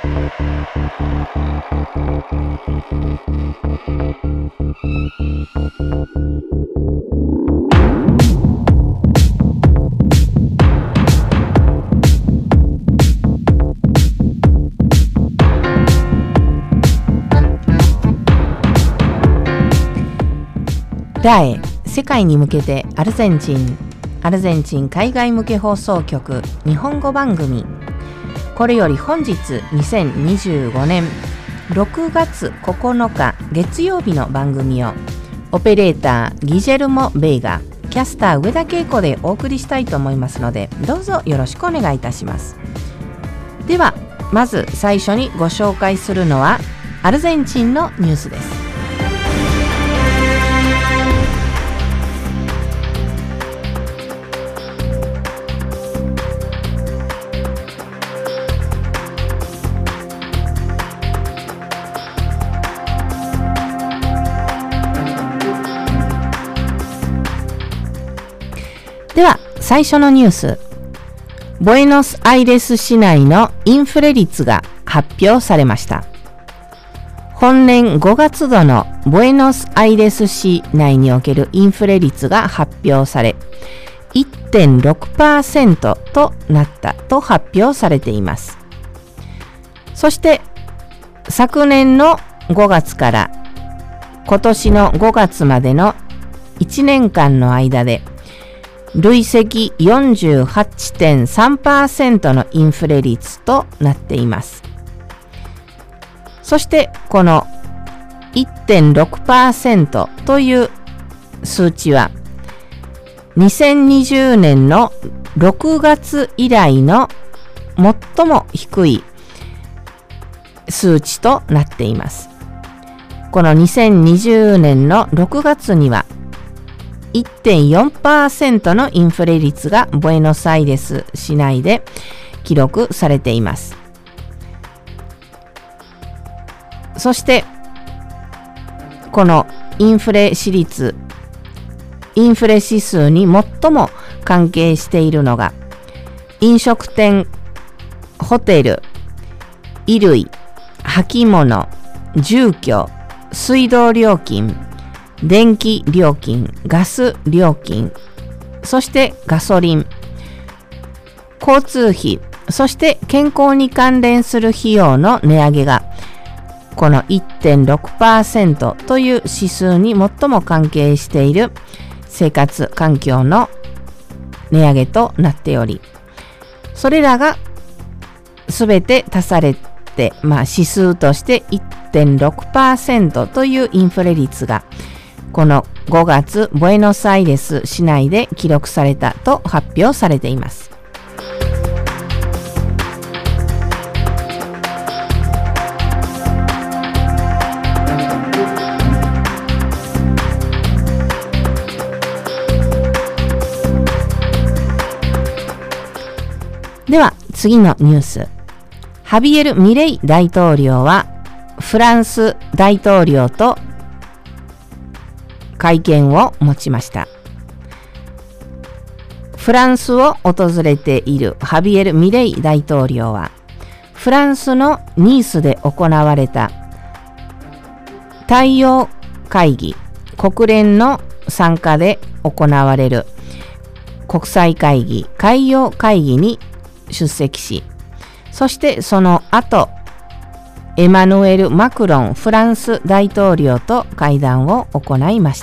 ラエ世界に向けてアルゼンチン海外向け放送局日本語番組。これより本日2025年6月9日月曜日の番組をオペレーターギジェルモ・ベイガ、キャスター上田恵子でお送りしたいと思いますので、どうぞよろしくお願いいたします。ではまず最初にご紹介するのはアルゼンチンのニュースです。では最初のニュース、ボエノスアイレス市内のインフレ率が発表されました。本年5月度のボエノスアイレス市内におけるインフレ率が発表され 1.6% となったと発表されています。そして昨年の5月から今年の5月までの1年間の間で累積 48.3% のインフレ率となっています。そしてこの 1.6% という数値は2020年の6月以来の最も低い数値となっています。この2020年の6月には1.4% のインフレ率がボエノスアイレス市内で記録されています。そしてこのインフレ指数に最も関係しているのが飲食店、ホテル、衣類、履物、住居、水道料金、電気料金、ガス料金、そしてガソリン、交通費、そして健康に関連する費用の値上げがこの 1.6% という指数に最も関係している生活環境の値上げとなっており、それらがすべて足されて、指数として 1.6% というインフレ率がこの5月ボエノスアイレス市内で記録されたと発表されています。では次のニュース、ハビエル・ミレイ大統領はフランス大統領と会見を持ちました。フランスを訪れているハビエル・ミレイ大統領はフランスのニースで行われた太陽会議、国連の参加で行われる国際会議、海洋会議に出席し、そしてその後エマヌエル・マクロンフランス大統領と会談を行いました。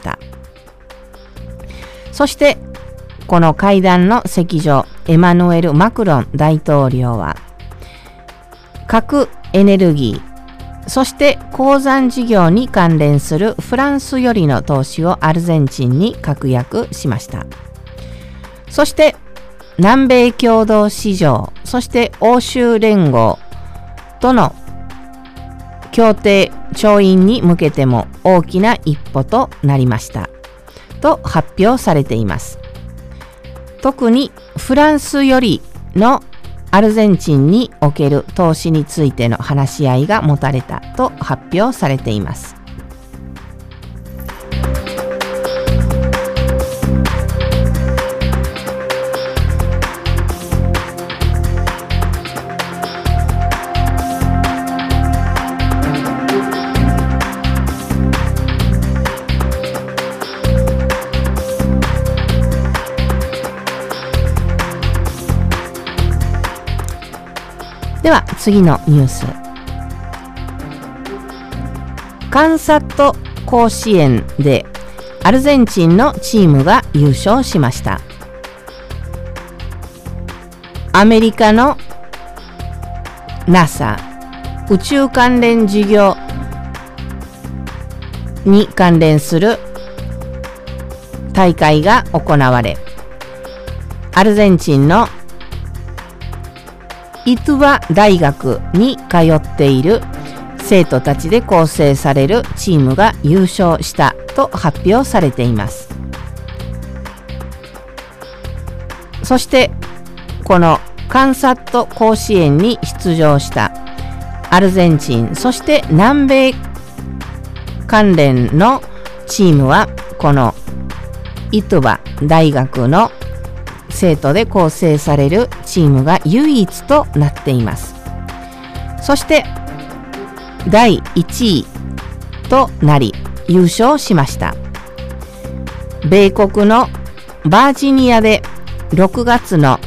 そしてこの会談の席上、エマヌエル・マクロン大統領は核エネルギー、そして鉱山事業に関連するフランスよりの投資をアルゼンチンに確約しました。そして南米共同市場、そして欧州連合との協定調印に向けても大きな一歩となりましたと発表されています。特にフランスよりのアルゼンチンにおける投資についての話し合いが持たれたと発表されています。 では次のニュース。カンサット甲子園でアルゼンチンのチームが優勝しました。アメリカの NASA 宇宙関連事業に関連する大会が行われ、アルゼンチンのイトゥバ大学に通っている生徒たちで構成されるチームが優勝したと発表されています。そしてこのカンサット甲子園に出場したアルゼンチン、そして南米関連のチームはこのイトゥバ大学の生徒で構成されるチームが唯一となっています。そして第1位となり優勝しました。米国のバージニアで6月の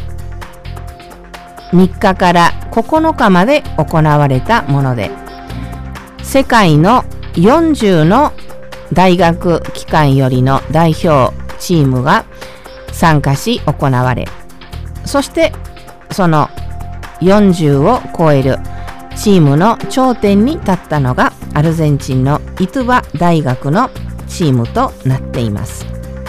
3日から9日まで行われたもので、世界の40の大学機関よりの代表チームが参加し行われ、そしてその40を超えるチームの頂点に立ったのがアルゼンチンのイトゥバ大学のチームとなっています。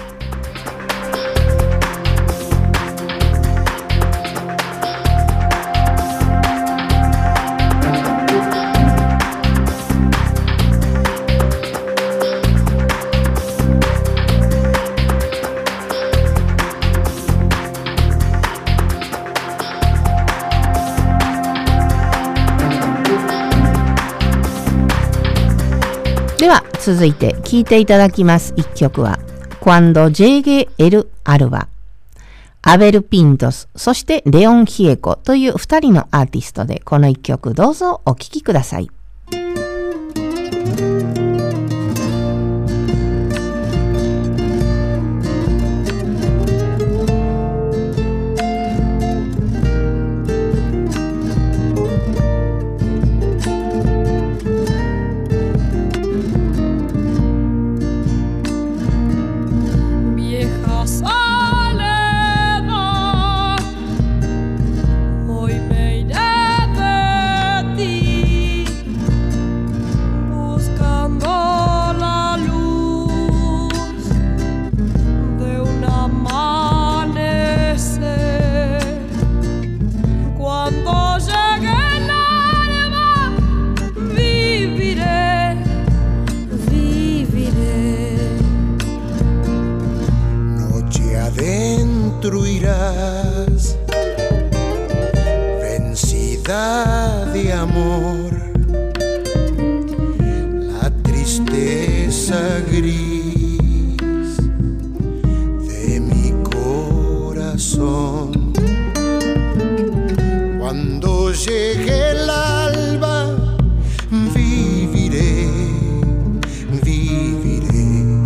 では続いて聴いていただきます一曲は Cuando llegue el alba、 アベル・ピントス、そしてレオン・ヒエコという2人のアーティストでこの一曲どうぞお聴きください。 Irás vencida de amor, la tristeza gris de mi corazón. Cuando llegue el alba viviré, viviré.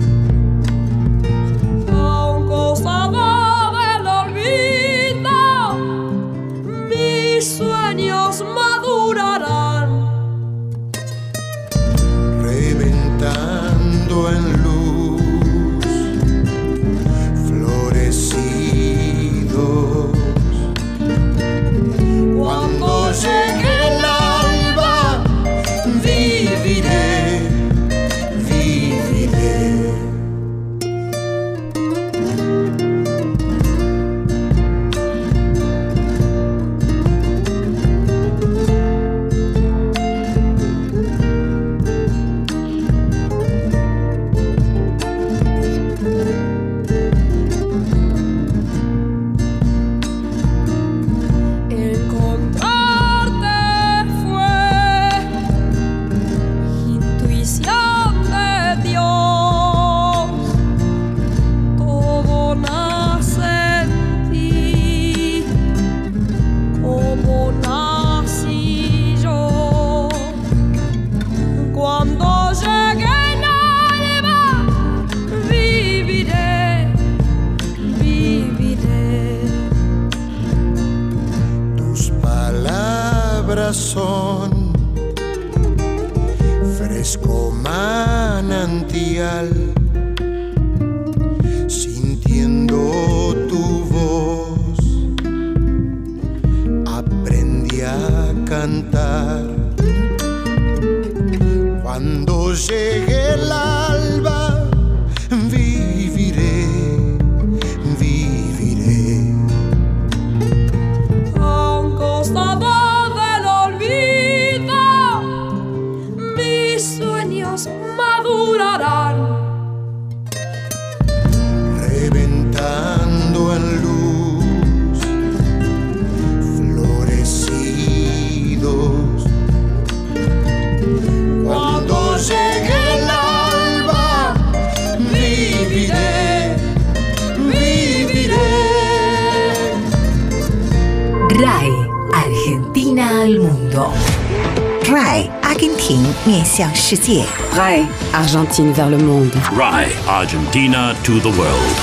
Sueños madurarán, reventando en luz, florecidos. cuando llegue abrazón, fresco manantial, sintiendo tu voz, aprendí a cantar. Cuando llegue el alba, viviré, viviré. A un costado del olvido, mis sueños madurarán. Reventando en luz, florecidos. Cuando llegue el alba, viviré, viviré. RAI Argentina al mundo. RAI 阿根廷面向世界。 RAI Argentine vers le monde. RAI Argentina to the world.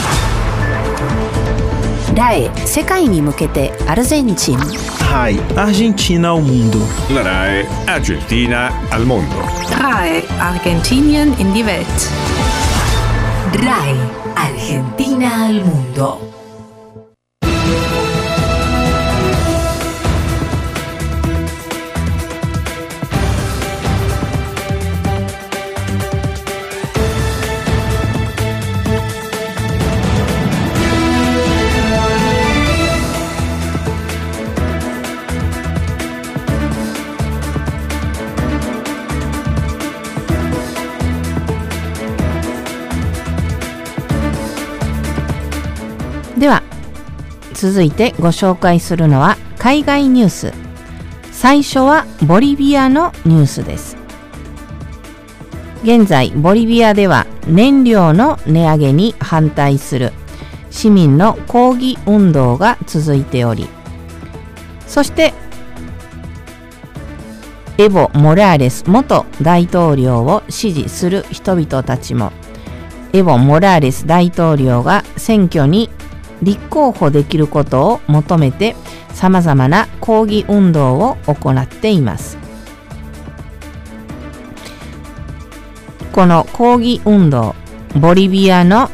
RAI 世界に向けてアルゼンチン。 RAI Argentina ao mundo. La RAI Argentina al mundo. RAI Argentinien in die Welt. RAI Argentina al mundo. では続いてご紹介するのは海外ニュース。最初はボリビアのニュースです。現在ボリビアでは燃料の値上げに反対する市民の抗議運動が続いており、そしてエボ・モラーレス元大統領を支持する人々たちもエボ・モラーレス大統領が選挙に立候補できることを求めてさまざまな抗議運動を行っています。この抗議運動、ボリビアの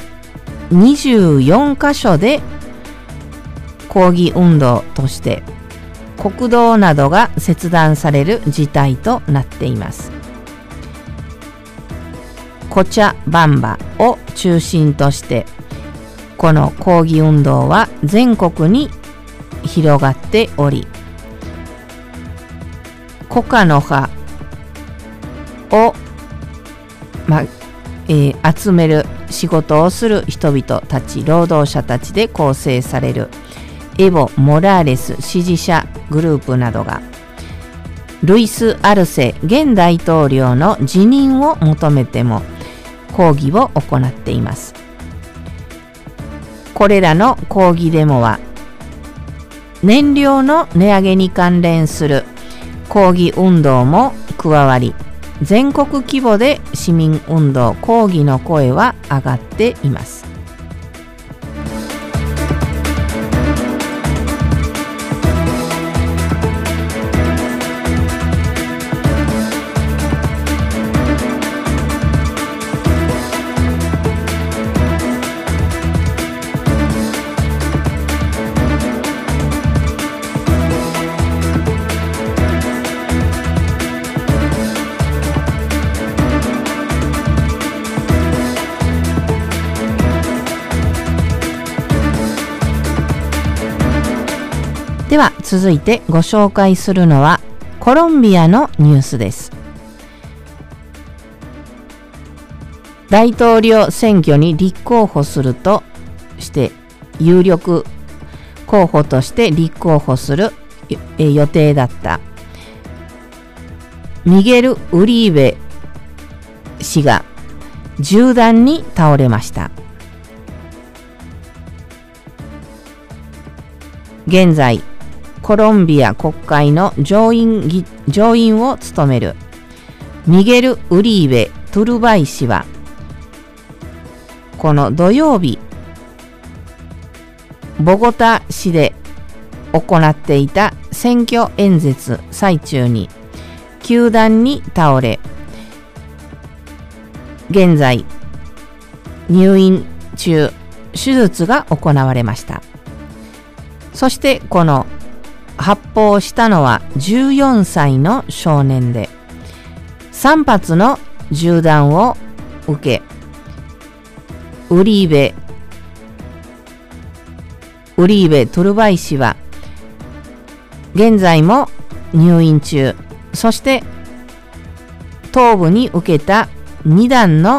24カ所で抗議運動として国道などが切断される事態となっています。コチャバンバを中心としてこの抗議運動は全国に広がっており、コカの葉を、集める仕事をする人々たち、労働者たちで構成されるエボ・モラーレス支持者グループなどがルイス・アルセ現大統領の辞任を求めても抗議を行っています。これらの抗議デモは燃料の値上げに関連する抗議運動も加わり、全国規模で市民運動抗議の声は上がっています。では続いてご紹介するのはコロンビアのニュースです。大統領選挙に立候補するとして有力候補として立候補する予定だったミゲル・ウリーベ氏が銃弾に倒れました。現在コロンビア国会の上院を務めるミゲル・ウリーベ・トゥルバイ氏はこの土曜日ボゴタ市で行っていた選挙演説最中に凶弾に倒れ、現在入院中、手術が行われました。そしてこの発砲したのは14歳の少年で、3発の銃弾を受け、ウリーベ・トゥルバイ氏は現在も入院中、そして頭部に受けた2弾の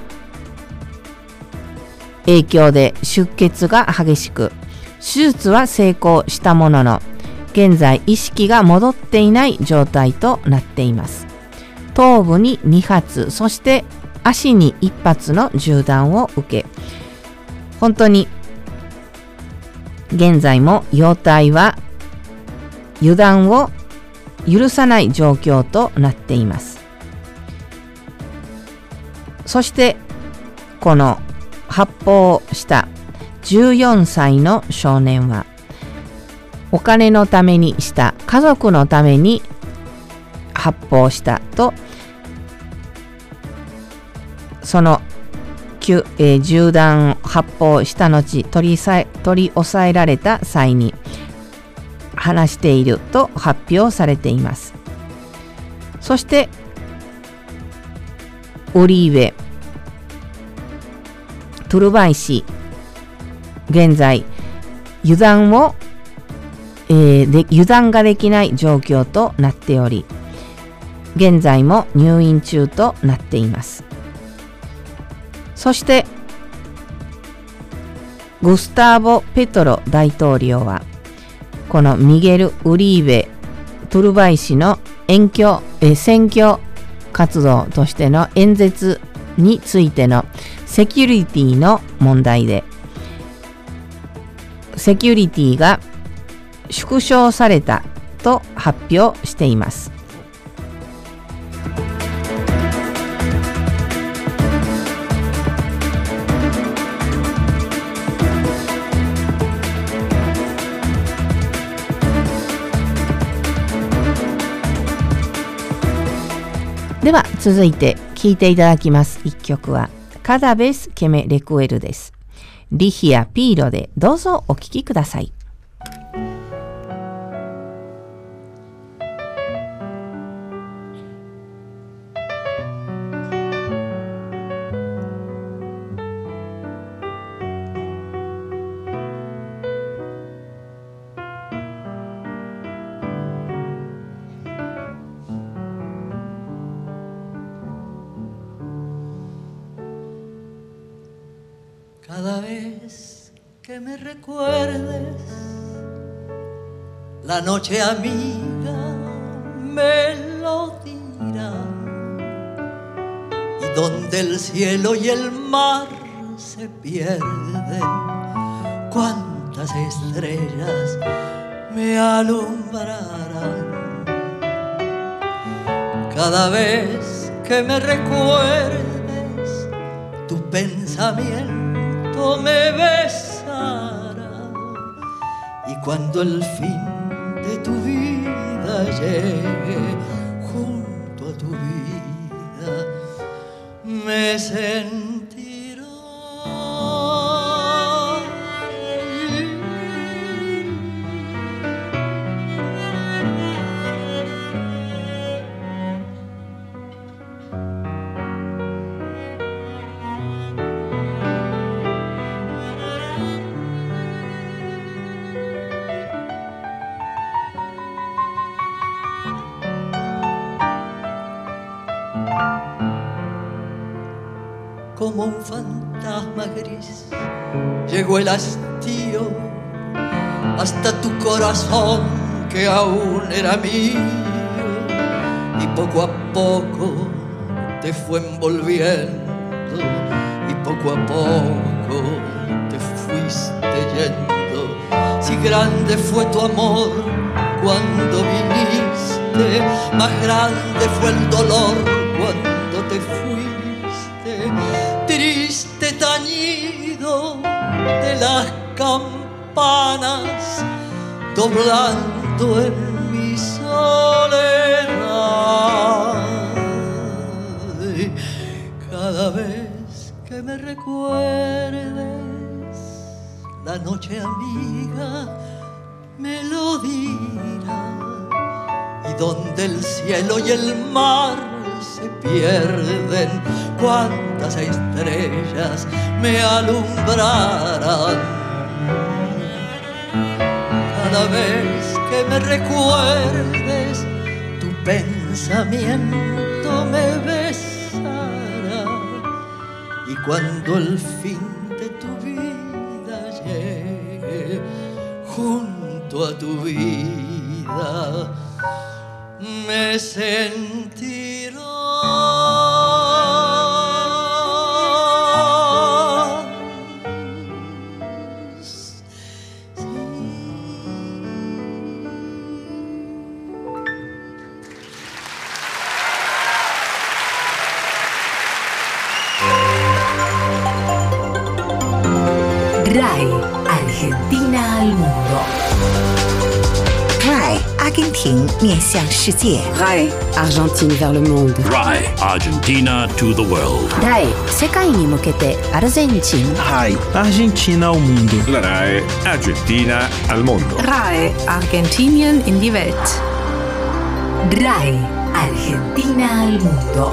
影響で出血が激しく、手術は成功したものの、現在意識が戻っていない状態となっています。頭部に2発、そして足に1発の銃弾を受け、本当に現在も容体は予断を許さない状況となっています。そしてこの発砲した14歳の少年は、お金のためにした、家族のために発砲したと、その銃弾を発砲した後、取り押さえられた際に話していると発表されています。そしてウリーベ・トゥルバイ氏、現在油断ができない状況となっており、現在も入院中となっています。そしてグスターボ・ペトロ大統領は、このミゲル・ウリーベ・トゥルバイ氏の選挙活動としての演説についてのセキュリティの問題で、セキュリティが縮小されたと発表しています。では続いて聴いていただきます一曲はCada vez que me recuerdesです。リヒア・ピーロでどうぞお聴きください。 Cada vez que me recuerdes, la noche amiga me lo dirá, y donde el cielo y el mar se pierden, cuántas estrellas me alumbrarán. Cada vez que me recuerdes, tu pensamiento me besará, y cuando el fin de tu vida llegue, junto a tu vida me sentirá. Como un fantasma gris llegó el hastío hasta tu corazón que aún era mío, y poco a poco te fue envolviendo, y poco a poco te fuiste yendo. Si grande fue tu amor cuando viniste, más grande fue el dolor cuando te fuiste. Triste tañido de las campanas doblando en mi soledad. Y cada vez que me recuerdes la noche amiga me lo dirá, y donde el cielo y el mar se pierden, cuántas estrellas me alumbrarán. Cada vez que me recuerdes, tu pensamiento me besará, y cuando el fin de tu vida llegue, junto a tu vida me sentiré. RAI, Argentina al mundo. RAI, 阿根廷面向世界。 RAI, Argentine vers le monde. RAI, Argentina to the world. RAI, 世界に向けてアルゼンチン。 RAI, Argentina ao mundo. La RAI Argentina al mondo. RAI, Argentinien in die Welt. RAI, Argentina al mundo.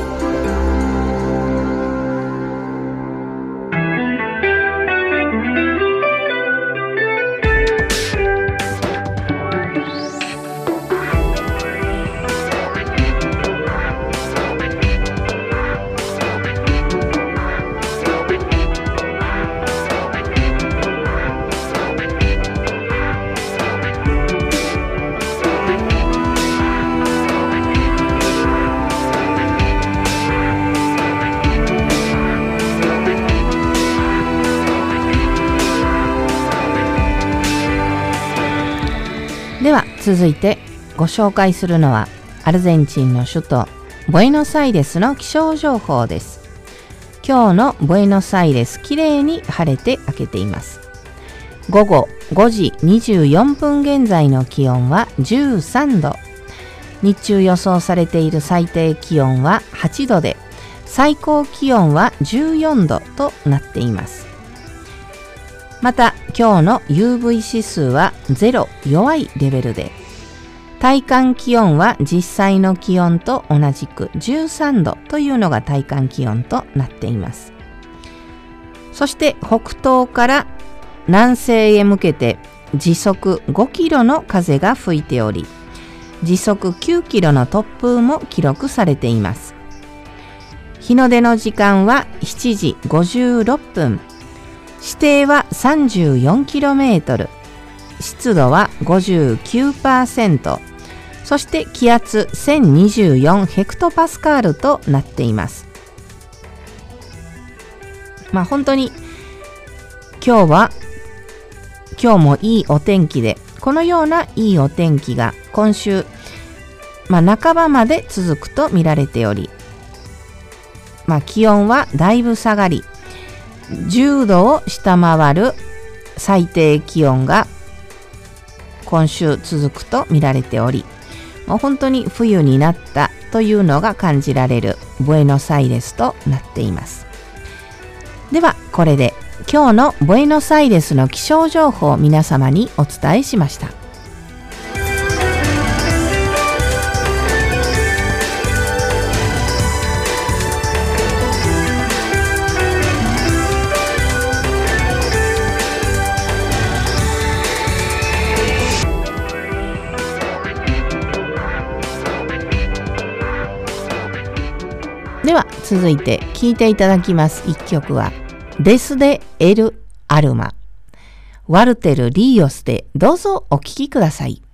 では続いてご紹介するのはアルゼンチンの首都ブエノスアイレスの気象情報です。今日のブエノスアイレス、きれいに晴れて明けています。午後5時24分現在の気温は13度。日中予想されている最低気温は8度で、最高気温は14度となっています。また今日の UV 指数は0、弱いレベルで、体感気温は実際の気温と同じく13度というのが体感気温となっています。そして北東から南西へ向けて時速5キロの風が吹いており、時速9キロの突風も記録されています。日の出の時間は7時56分。視程は 34km、湿度は 59%、そして気圧1024ヘクトパスカールとなっています。本当に今日もいいお天気で、このようないいお天気が今週、半ばまで続くと見られており、気温はだいぶ下がり、10度を下回る最低気温が今週続くと見られており、もう本当に冬になったというのが感じられるブエノスアイレスとなっています。ではこれで今日のブエノスアイレスの気象情報を皆様にお伝えしました。では続いて聴いていただきます一曲はデスデ・エル・アルマ、ワルテル・リーオスでどうぞお聴きください。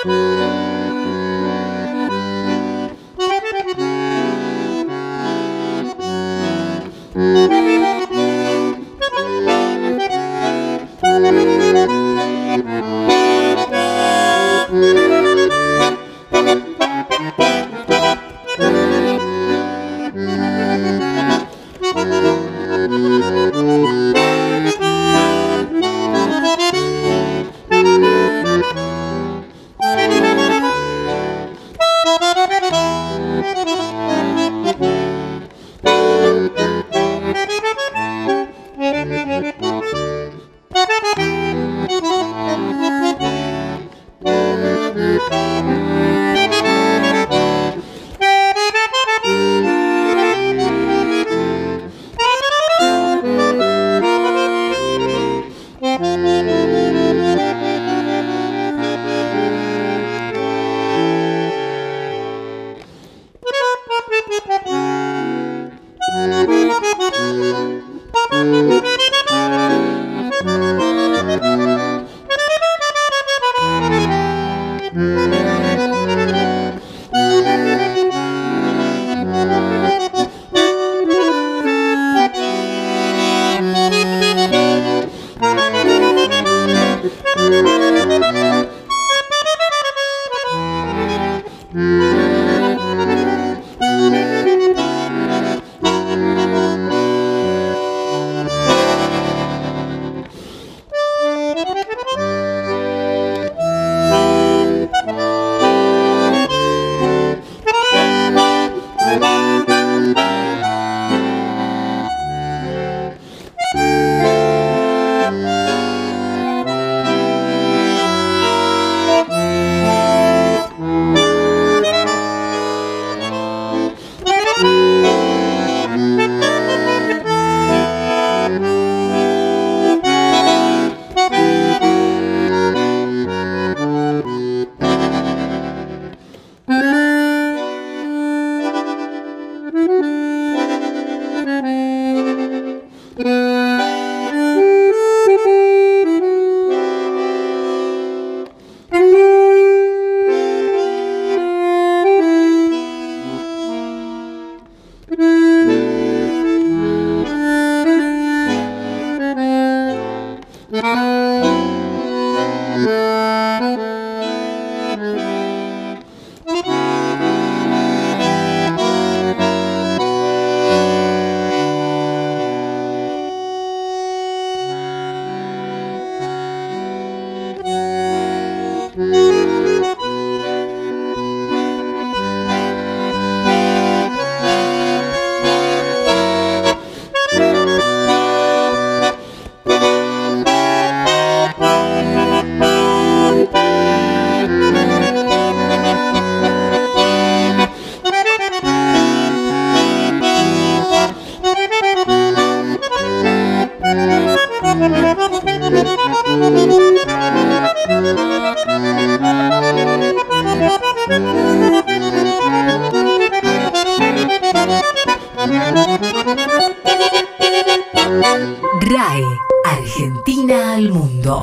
RAI, Argentina al mundo.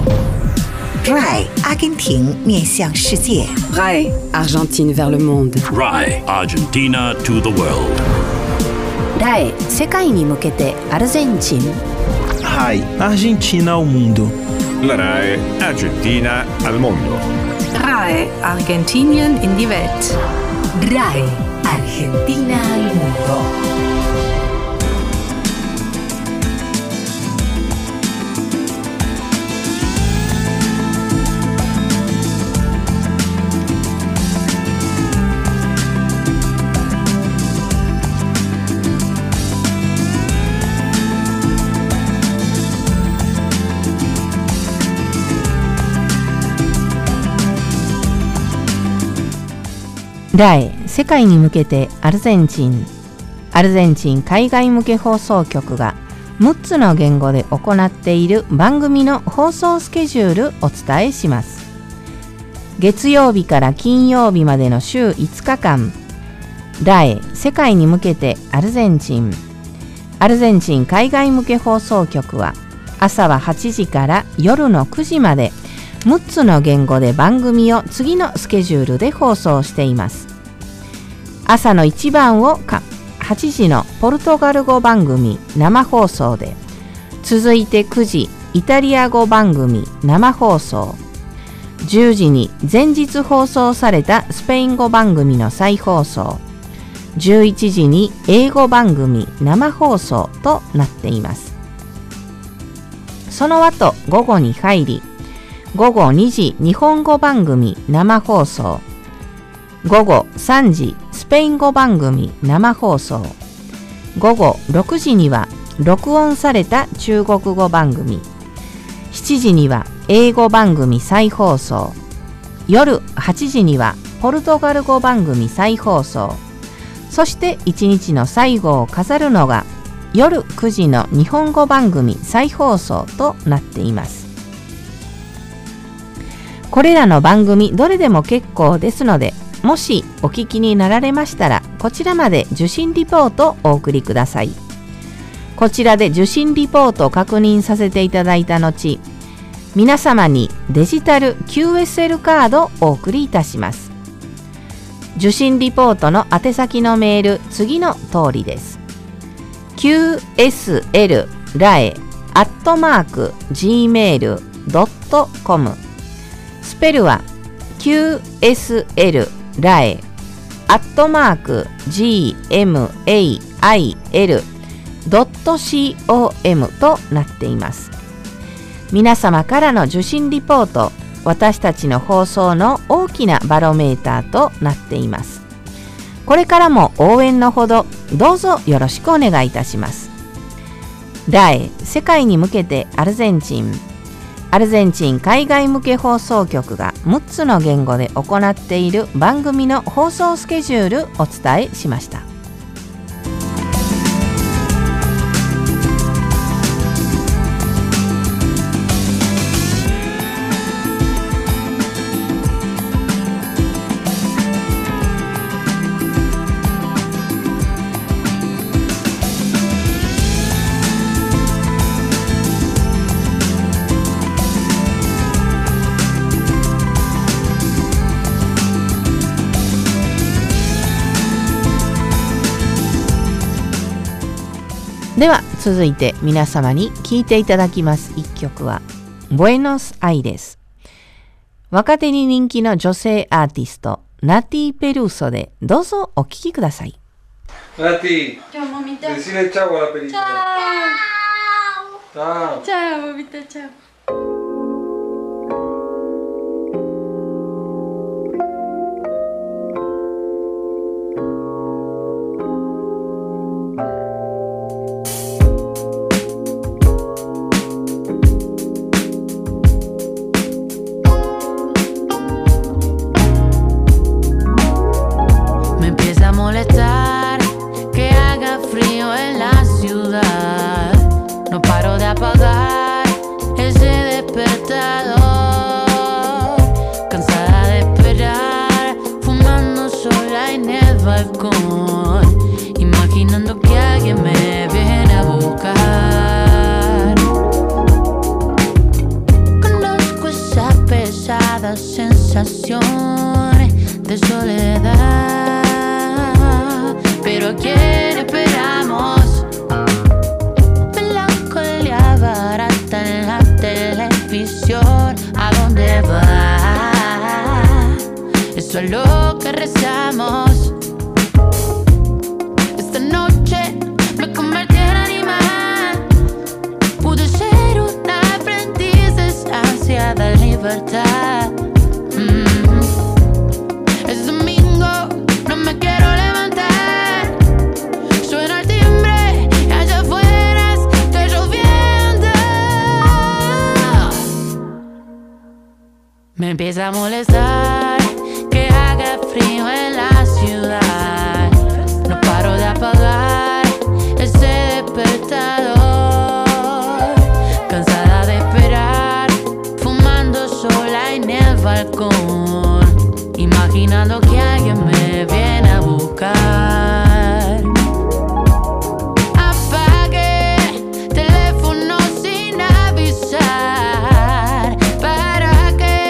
RAI, 阿根廷面向世界。 RAI, Argentine vers le monde. RAI, Argentina to the world. RAI, 世界に向けてアルゼンチン。 RAI, Argentina ao mundo. La RAI Argentina al mondo. RAI, Argentinien in die Welt. RAI, Argentina al mundo. RAI 世界に向けてアルゼンチン海外向け放送局が6つの言語で行っている番組の放送スケジュールお伝えします。月曜日から金曜日までの週5日間、RAI 世界に向けてアルゼンチン海外向け放送局は朝は8時から夜の9時まで 6つの言語で番組を次のスケジュールで放送しています。朝の1番を8時のポルトガル語番組生放送で、続いて9時イタリア語番組生放送、10時に前日放送されたスペイン語番組の再放送、11時に英語番組生放送となっています。その後午後に入り、午後2時日本語番組生放送、午後3時スペイン語番組生放送、午後6時には録音された中国語番組、7時には英語番組再放送、夜8時にはポルトガル語番組再放送、そして1日の最後を飾るのが夜9時の日本語番組再放送となっています。これらの番組どれでも結構ですので、もしお聞きになられましたら、こちらまで受信リポートをお送りください。こちらで受信リポートを確認させていただいた後、皆様にデジタル QSL カードをお送りいたします。受信リポートの宛先のメール、次の通りです。qsl@gmail.com、 スペルは qsl@gmail.com となっています。皆様からの受信リポート、私たちの放送の大きなバロメーターとなっています。これからも応援のほどどうぞよろしくお願いいたします。RAE世界に向けてアルゼンチン海外向け放送局が6つの言語で行っている番組の放送スケジュールお伝えしました。では続いて皆様に聴いていただきます一曲はブエノスアイレス。若手に人気の女性アーティストナティ・ペルーソでどうぞお聴きください。 ナティ、decile ciao alla pellicola. Ciao. Ciao, mamita, ciao. Que haga frío en la ciudad, no paro de apagar ese despertador, cansada de esperar, fumando sola en el balcón, imaginando que alguien me viene a buscar. Conozco esa pesada sensación de soledad, pero ¿a quién esperamos? Melancolía barata en la televisión. ¿A dónde va? Eso es lo que rezamos. Esta noche me convertí en animal. Pude ser una aprendiz de esa ansiada libertad. Es domingo, no me quiero levantar. Suena el timbre y allá afuera está lloviendo. Me empieza a molestar que haga frío en la ciudad. No paro de apagar ese despertador, cansada de esperar, fumando sola en el balcón, imaginando que alguien me viene a buscar. Apagué teléfono sin avisar. ¿Para qué?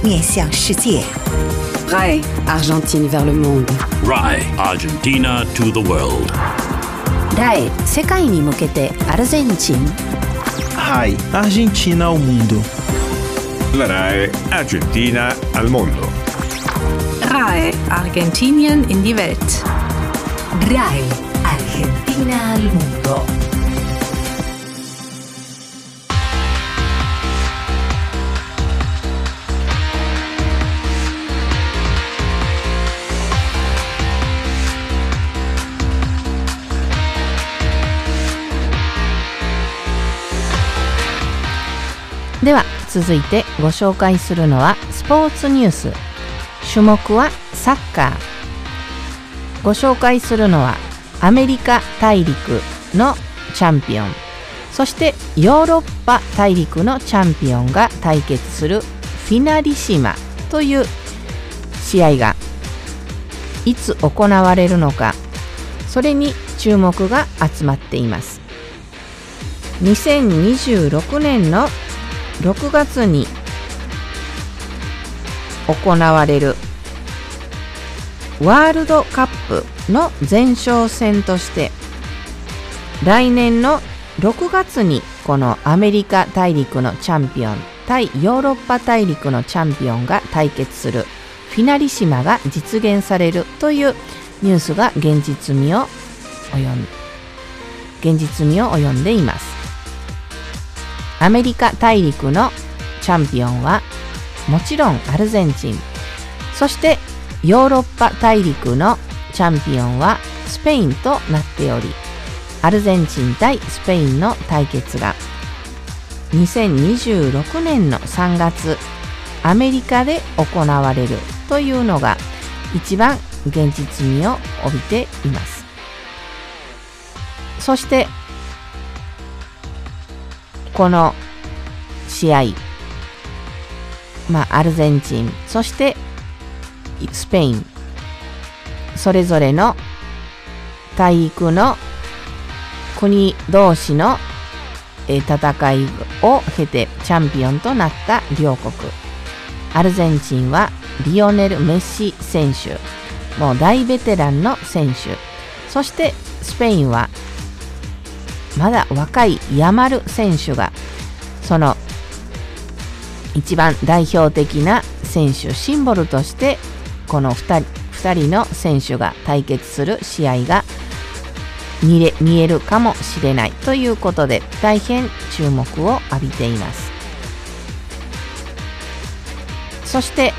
面向世界。 RAI Argentine vers le monde. RAI Argentina to the world. RAI 世界に向けてアルゼンチン。 RAI Argentina ao mundo. La RAI Argentina al mondo. RAI Argentinien in die Welt. RAI Argentina al mundo. .では続いてご紹介するのはスポーツニュース。種目はサッカー。ご紹介するのはアメリカ大陸のチャンピオン、そしてヨーロッパ大陸のチャンピオンが対決するフィナリシマという試合がいつ行われるのか、それに注目が集まっています。2026年の6月に行われるワールドカップの前哨戦として、来年の6月にこのアメリカ大陸のチャンピオン対ヨーロッパ大陸のチャンピオンが対決するフィナリシマが実現されるというニュースが現実味を及んでいます。アメリカ大陸のチャンピオンはもちろんアルゼンチン、そしてヨーロッパ大陸のチャンピオンはスペインとなっており、アルゼンチン対スペインの対決が2026年の3月アメリカで行われるというのが一番現実味を帯びています。そしてこの試合、アルゼンチン、そしてスペイン、それぞれの大陸の国同士の戦いを経てチャンピオンとなった両国。アルゼンチンはリオネル・メッシ選手、もう大ベテランの選手、そしてスペインはまだ若いヤマル選手がその一番代表的な選手、シンボルとしてこの2人の選手が対決する試合が見えるかもしれないということで大変注目を浴びています。そして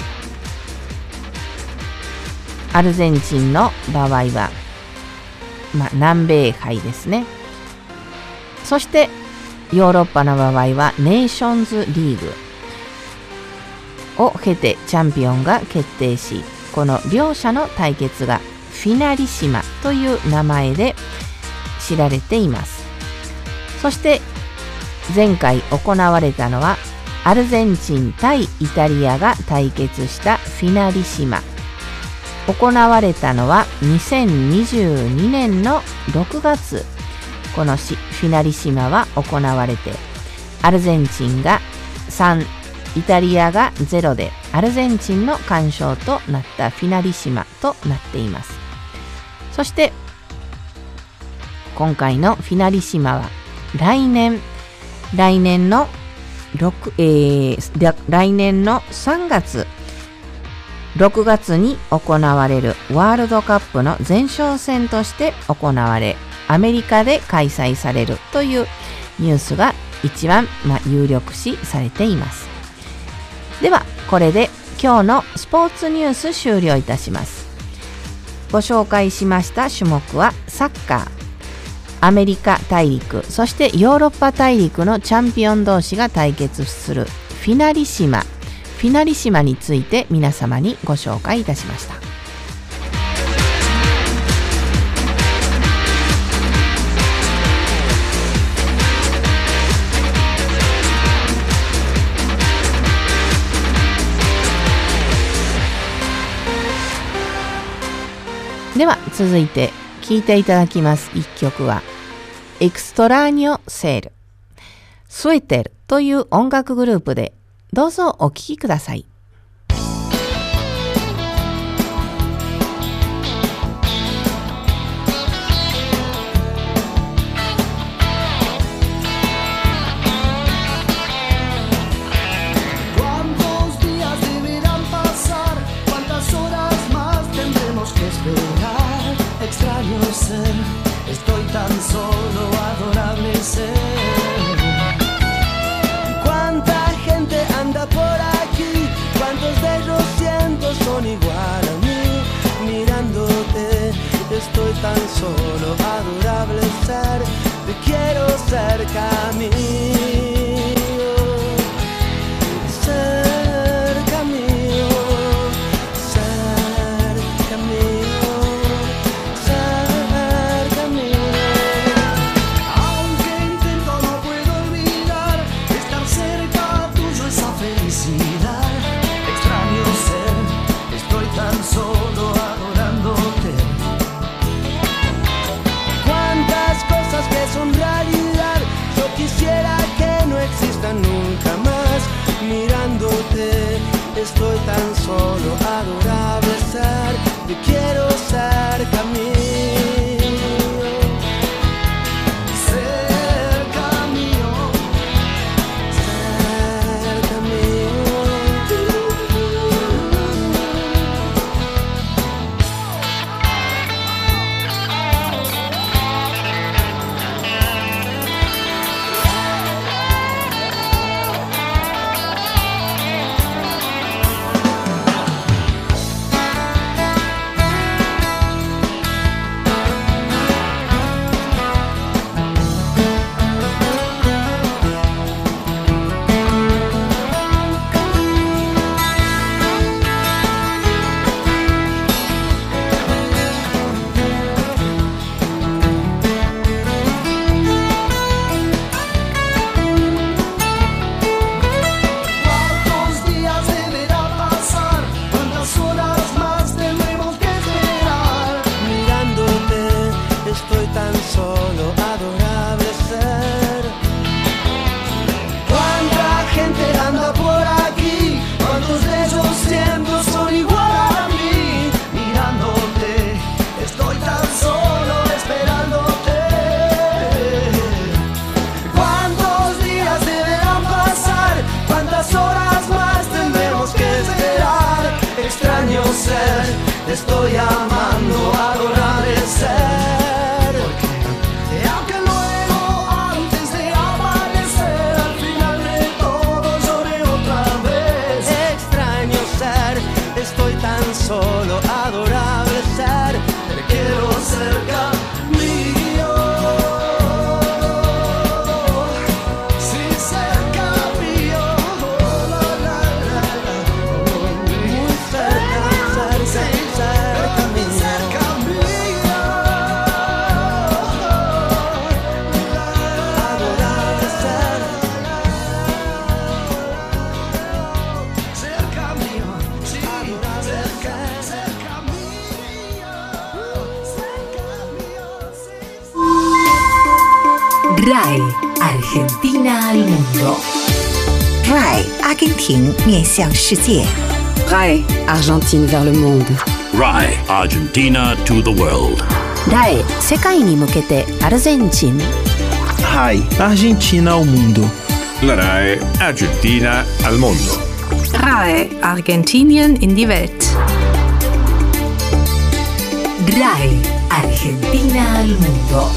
アルゼンチンの場合は、南米杯ですね。そしてヨーロッパの場合はネーションズリーグを経てチャンピオンが決定し、この両者の対決がフィナリシマという名前で知られています。そして前回行われたのはアルゼンチン対イタリアが対決したフィナリシマ。行われたのは2022年の6月、このフィナリシマは行われて、アルゼンチンが3、イタリアが0でアルゼンチンの完勝となったフィナリシマとなっています。そして今回のフィナリシマは来年の3月6月に行われるワールドカップの前哨戦として行われ、アメリカで開催されるというニュースが一番有力視されています。ではこれで今日のスポーツニュース終了いたします。ご紹介しました種目はサッカー、アメリカ大陸、そしてヨーロッパ大陸のチャンピオン同士が対決するフィナリシマについて皆様にご紹介いたしました。では続いて聴いていただきます一曲はエクストラーニョセール、スウェテルという音楽グループで、どうぞお聴きください。 tan solo adorable ser, te quiero cerca mío, cerca mío, cerca mío, cerca mío. Aunque intento no puedo olvidar estar cerca tuyo, esa felicidad. Extraño ser, estoy tan solo adorándote. Cuántas cosas que son realidad, yo quisiera que no existan nunca más. Mirándote, estoy tan solo adorable ser, te quiero cerca mío, cerca mío, cerca mío. ¿Cuántos días deberá pasar? ¿Cuántas horas más tendremos que esperar? Mirándote, estoy tan solo adorable ser. Cuánta gente anda por aquí, cuántos de ellos siempre son igual a mí. Mirándote, estoy tan solo esperándote. ¿Cuántos días deberán pasar? ¿Cuántas horas más tendremos que esperar? Extraño ser, te estoy amando, adorable ser. Y aunque luego, antes de amanecer, al final de todo lloré otra vez. Extraño ser, estoy tan solo adorable ser, te quiero cerca mío. Sí, cerca mío, la, la, la, la. Muy cerca, cerca mío. Cerca mío, Adorable ser. cerca mío, sí, cerca, cerca mío, cerca mío, sí. RAE Argentina al mundo. RAI 阿根廷面向世界。 RAE Argentine vers le monde. RAI Argentina to the world. RAE 世界に向けてアルゼンチン。 RAI Argentina ao mundo. La RAE Argentina al mondo. RAE Argentinien in die Welt. RAE Argentina al mundo.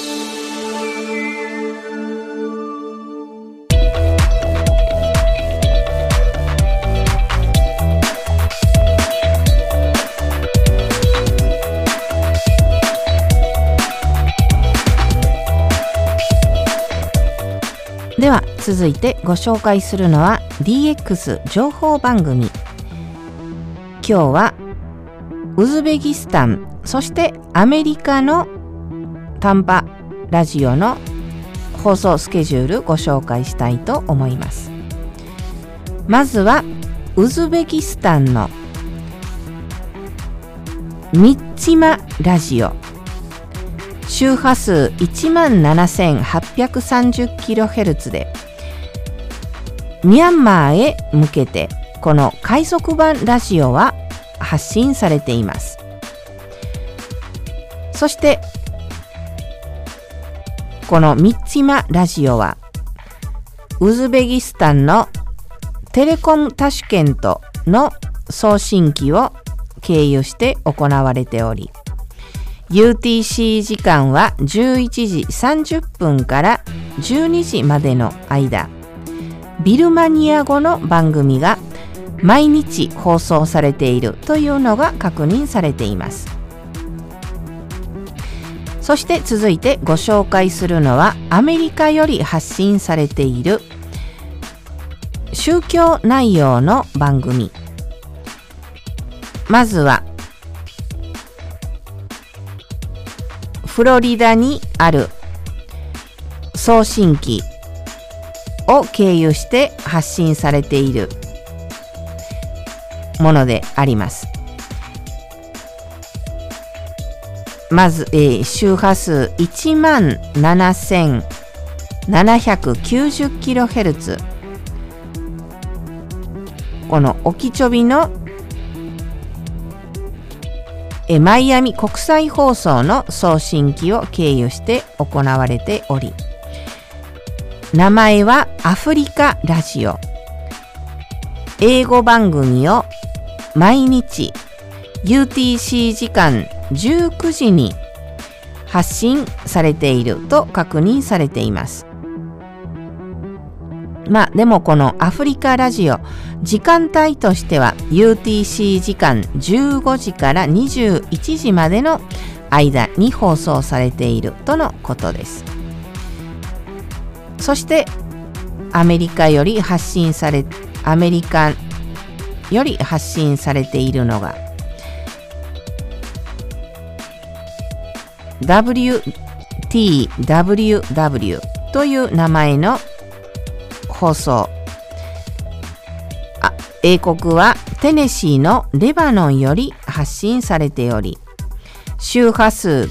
では続いてご紹介するのは DX 情報番組。今日はウズベキスタン、そしてアメリカの短波ラジオの放送スケジュールご紹介したいと思います。まずはウズベキスタンのミッチマラジオ、周波数 17,830kHz でミャンマーへ向けてこの海賊版ラジオは発信されています。そしてこのミッチマラジオはウズベキスタンのテレコムタシュケントの送信機を経由して行われており、UTC 時間は11時30分から12時までの間、ビルマニア語の番組が毎日放送されているというのが確認されています。 そして続いてご紹介するのはアメリカより発信されている宗教内容の番組。まずはフロリダにある送信機を経由して発信されているものであります。まず、周波数 17,790kHz、 このオキチョビのマイアミ国際放送の送信機を経由して行われており、名前はアフリカラジオ。英語番組を毎日 UTC 時間19時に発信されていると確認されています。でもこのアフリカラジオ、時間帯としては UTC 時間15時から21時までの間に放送されているとのことです。そしてアメリカより発信されているのが WTWW という名前の放送。英国はテネシーのレバノンより発信されており、周波数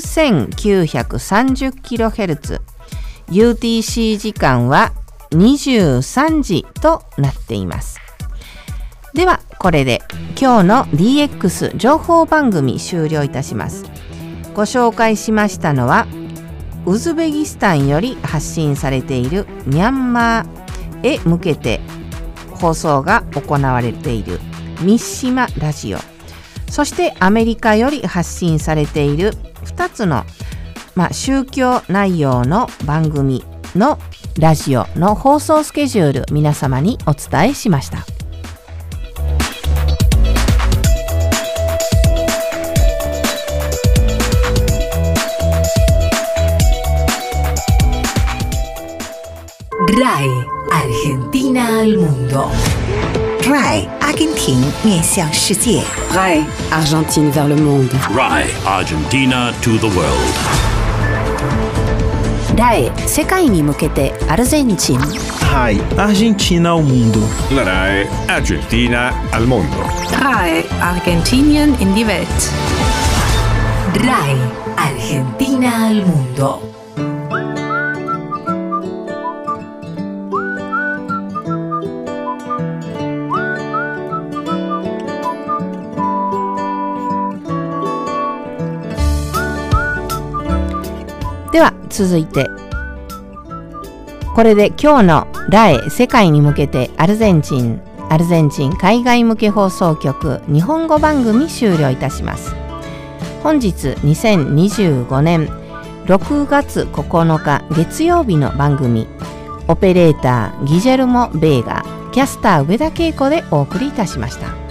9930kHz、 UTC 時間は23時となっています。ではこれで今日の DX 情報番組終了いたします。ご紹介しましたのはウズベキスタンより発信されているミャンマーへ向けて放送が行われているミッシマラジオ、そしてアメリカより発信されている2つの、宗教内容の番組のラジオの放送スケジュール、皆様にお伝えしました。 RAI Argentina al mundo. RAI 阿根廷面向世界。 RAI Argentine vers le monde. RAI Argentina to the world. RAI 世界に向けてアルゼンチン。 RAI Argentina ao mundo. La RAI Argentina al mondo. RAI Argentinien in die Welt. RAI Argentina al mundo. .では続いて、これで今日のRAI世界に向けてアルゼンチン海外向け放送局日本語番組終了いたします。本日2025年6月9日月曜日の番組、オペレーターギジェルモ・ベーガ、キャスター上田恵子でお送りいたしました。